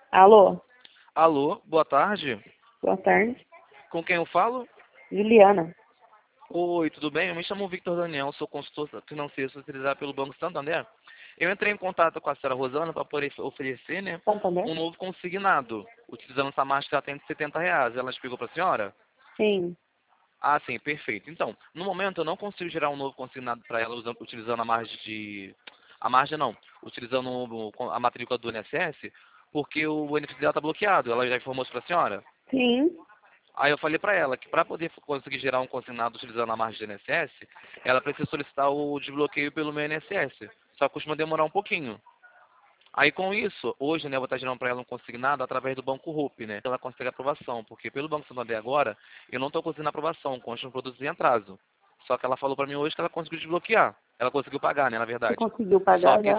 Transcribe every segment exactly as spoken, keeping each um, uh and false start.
Alô, Alô, boa tarde. boa tarde. Com quem eu falo? Juliana. Oi, tudo bem? Eu me chamo Victor Daniel, sou consultor financeiro especializado pelo Banco Santander. Eu entrei em contato com a senhora Rosana para poder oferecer, né, Santander? um novo consignado, utilizando essa marca que ela tem de setenta reais. Ela explicou para a senhora? Sim. Ah, sim, perfeito. Então, no momento eu não consigo gerar um novo consignado para ela usando- utilizando a margem de... A margem não, utilizando o- a matrícula do I N S S, porque o benefício dela está bloqueado. Ela já informou isso para a senhora? Sim. Aí eu falei para ela que para poder conseguir gerar um consignado utilizando a margem do I N S S, ela precisa solicitar o desbloqueio pelo meu I N S S. Só costuma demorar um pouquinho. Aí com isso, hoje, né, eu vou estar gerando para ela um consignado através do Banco Rup, né? Ela consegue aprovação, porque pelo Banco Santander agora, eu não estou conseguindo aprovação, consta um produto em atraso. Só que ela falou para mim hoje que ela conseguiu desbloquear. Ela conseguiu pagar, né, na Você verdade. conseguiu Só pagar que já?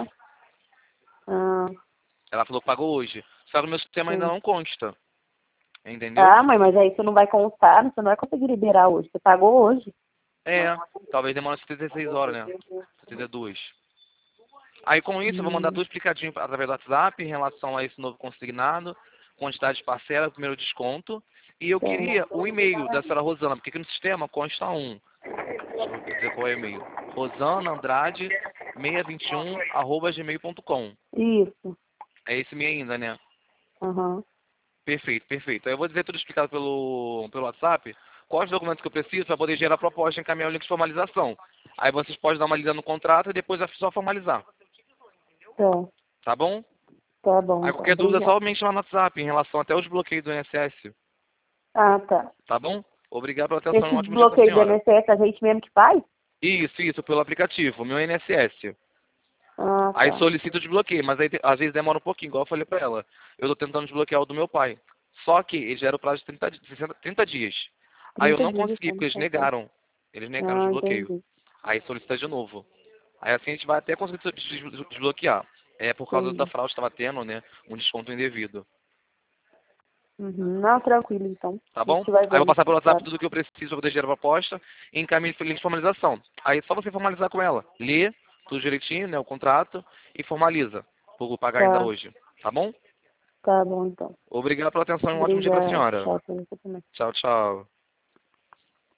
Ah, ela falou que pagou hoje. Só que no meu sistema ainda sim. não consta. Entendeu? Ah, mãe, mas aí você não vai constar, você não vai conseguir liberar hoje. Você pagou hoje. É, talvez demore setenta e seis horas, né? setenta e duas. Aí com isso eu vou mandar Hum, tudo explicadinho através do WhatsApp em relação a esse novo consignado, quantidade de parcela, primeiro desconto. E eu queria certo. o e-mail da senhora Rosana, porque aqui no sistema consta um. Deixa eu dizer qual é o e-mail. Rosana Andrade seiscentos e vinte e um arroba gmail ponto com. Isso. É esse e-mail ainda, né? Aham. Perfeito, perfeito. Aí eu vou dizer tudo explicado pelo, pelo WhatsApp, quais documentos que eu preciso para poder gerar a proposta e encaminhar o link de formalização. Aí vocês podem dar uma lida no contrato e depois é só formalizar. Tá. Tá bom? Tá bom, Aí então. qualquer dúvida é Obrigada. só me chamar no WhatsApp em relação até os bloqueios do I N S S. Ah, tá. Tá bom? Obrigado pela atenção e um Esse ótimo dia para a desbloqueio do senhora. I N S S a gente mesmo que faz? Isso, isso, pelo aplicativo, meu I N S S. Ah, Aí tá. solicito o desbloqueio, mas aí te- às vezes demora um pouquinho, igual eu falei pra ela. Eu tô tentando desbloquear o do meu pai. Só que ele já era o prazo de trinta, di- sessenta, trinta dias. Aí eu Trinta não dias, consegui, então, porque eles tá certo. negaram. Eles negaram o Ah, desbloqueio. entendi. Aí solicita de novo. Aí assim a gente vai até conseguir des- des- desbloquear. É por causa da Entendi. fraude que estava tendo, né? Um desconto indevido. Uhum. Não, tranquilo, então. Tá A bom? gente vai Aí eu vou vendo. passar pelo WhatsApp Tá. tudo o que eu preciso para poder gerar a proposta e encaminho o link de formalização. Aí é só você formalizar com ela. Lê tudo direitinho, né? O contrato e formaliza. Vou pagar ainda Tá. hoje. Tá bom? Tá bom, então. Obrigado pela atenção e um ótimo dia para a Obrigada. senhora. Tchau pra você também. Tchau, tchau.